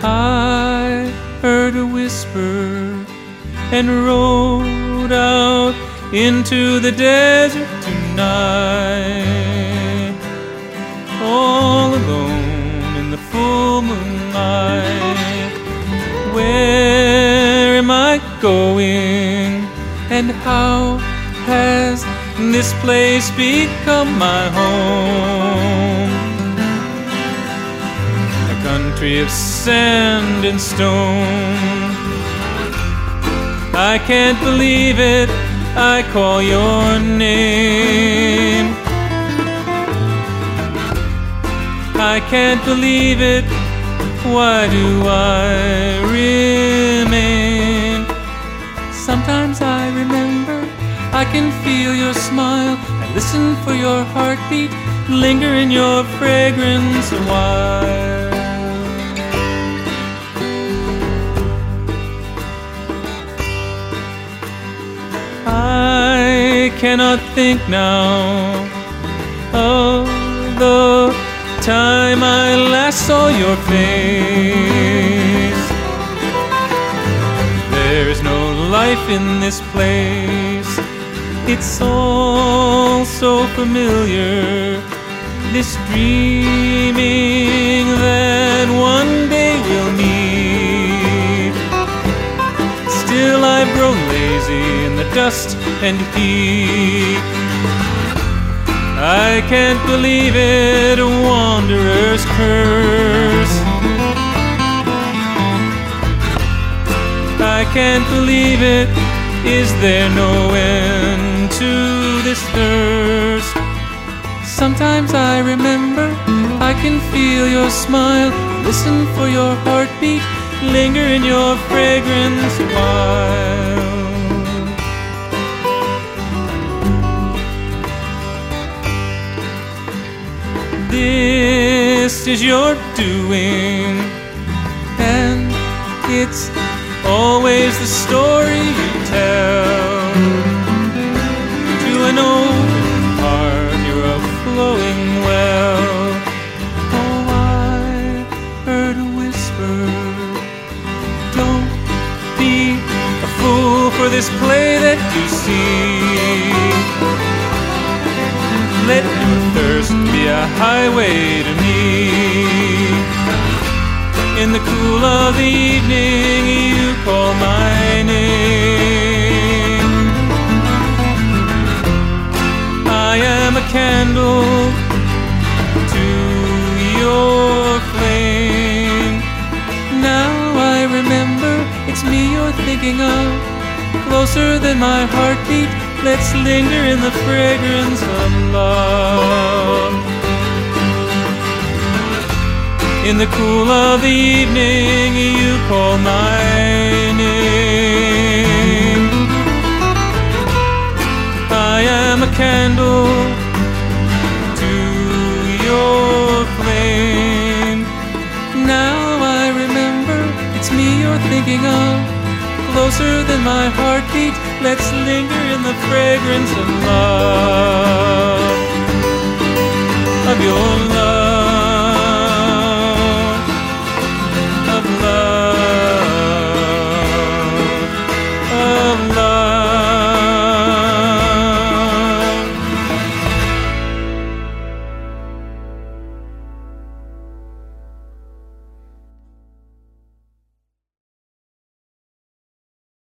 I heard a whisper and rode out into the desert tonight, all alone in the full moonlight. Where am I going, and how has this place become my home? A country of sand and stone. I can't believe it, I call your name. I can't believe it, why do I remain? Sometimes I remember, I can feel your smile, I listen for your heartbeat, linger in your fragrance a while. I cannot think now of the time I last saw your face. There is no life in this place. It's all so familiar, this dreaming that one day we'll meet. Still I've grown lazy in the dust and heat. I can't believe it, a wanderer's curse. I can't believe it, is there no end to this thirst? Sometimes I remember, I can feel your smile, listen for your heartbeat, linger in your fragrance a while. This is your doing, and it's always the story you tell. To an open heart you're a flowing well. Oh, I heard a whisper, don't be a fool for this play that you see. Let your thirst be a highway to me. In the cool of the evening you call my name. I am a candle to your flame. Now I remember, it's me you're thinking of. Closer than my heartbeat, let's linger in the fragrance of love. In the cool of the evening you call my name. I am a candle to your flame. Now I remember, it's me you're thinking of. Closer than my heartbeat, let's linger in the fragrance of love.